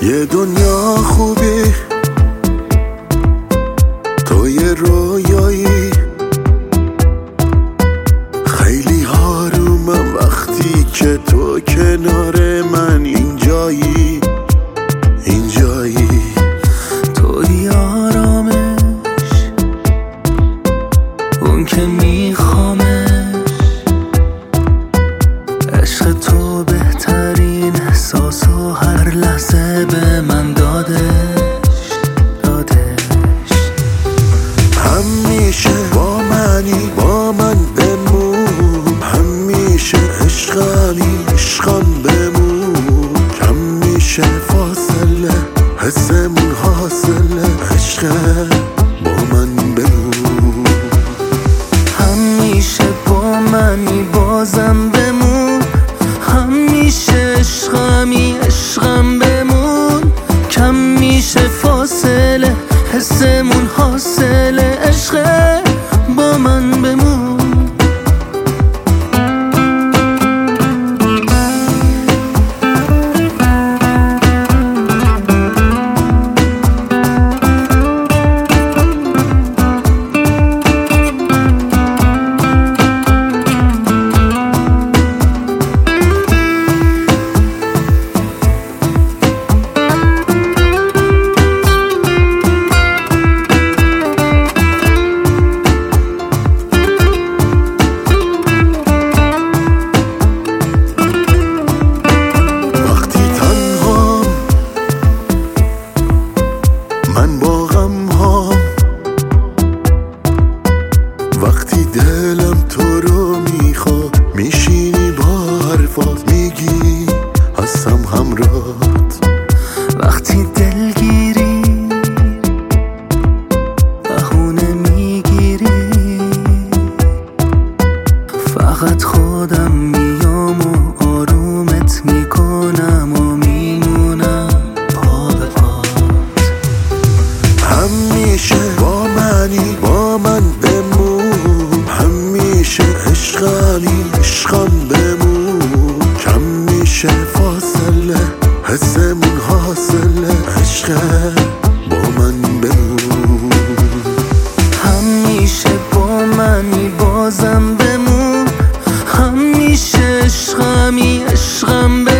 یه دنیا خوبی تو یه رویایی، خیلی آرومم وقتی که تو کنار من اینجایی. توی آرامش اون که میخوامش، عشق تو بهترین احساس و هر لحظه به من دادش. همیشه با منی، با من بمون، همیشه عشقم بمون، کم میشه فاصله حسمون حاصله، عشق با من بمون. همیشه با منی بازم بمون، همیشه عشقم بمون، کم میشه فاصله حسمون حاصله، عشق با من بمون. من با غم ها وقتی دلم تو رو میخواد، میشینی با حرفات میگی هستم همراهت. وقتی دلگیری بهونه میگیری، فقط خودم میام و آرومت میکنم و میمونم پا به پات. همیشه با منی، با من بمون، همیشه عشقم بمون، کم میشه فاصله حسمون حاصله، عشق با من بمون. همیشه با منی بازم بمون، همیشه عشقم